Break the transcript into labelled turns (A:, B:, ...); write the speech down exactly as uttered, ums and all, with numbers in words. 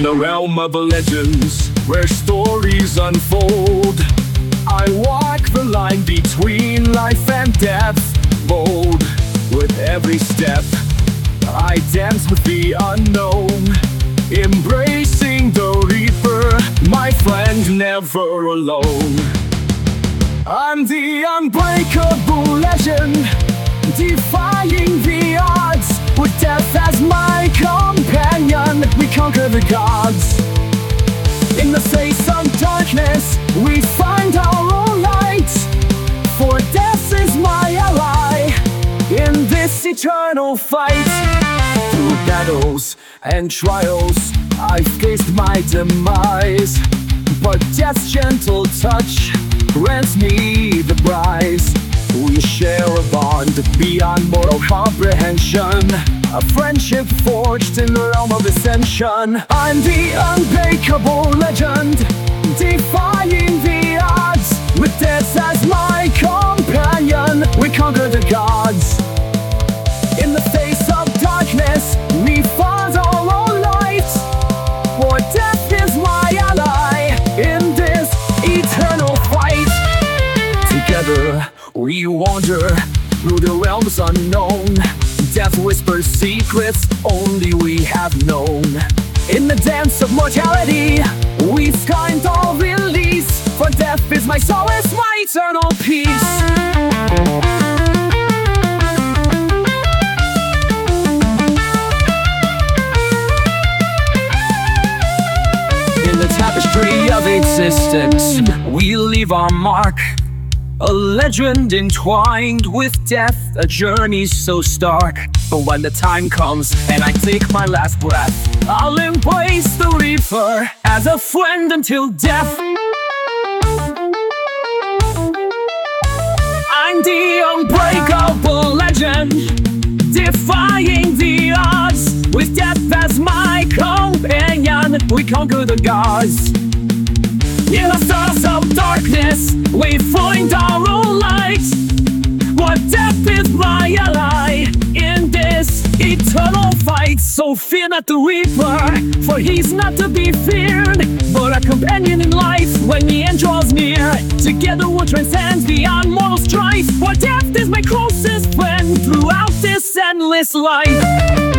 A: the realm of legends, where stories unfold, I walk the line between life and death, bold. With every step, I dance with the unknown, embracing the reaper, my friend, never alone. I'm the unbreakable legend, defying the odds. With death as my companion, we conquer the gods. In the face of darkness, we find our own light, for death is my ally in this eternal fight. Through battles and trials, I've faced my demise, but death's gentle touch grants me the prize. We share a bond beyond mortal comprehension, a friendship forged in the realm of ascension. I'm the unbreakable legend, defying the odds. With death as my companion, we conquer the gods. In the face of darkness, we find our own light, for death is my ally in this eternal fight. Together we wander through the realms unknown. Death whispers secrets only we have known. In the dance of mortality, we find our release, for death is my solace, my eternal peace. In the tapestry of existence, we leave our mark, a legend entwined with death, a journey so stark. But when the time comes and I take my last breath, I'll embrace the reaper as a friend until death. I'm the unbreakable legend, defying the odds. With death as my companion, we conquer the gods. In the stars of darkness, we find our own light, what death is my ally in this eternal fight. So fear not the reaper, for he's not to be feared, but a companion in life when the end draws near. Together we'll transcend beyond mortal strife, for death is my closest friend throughout this endless life.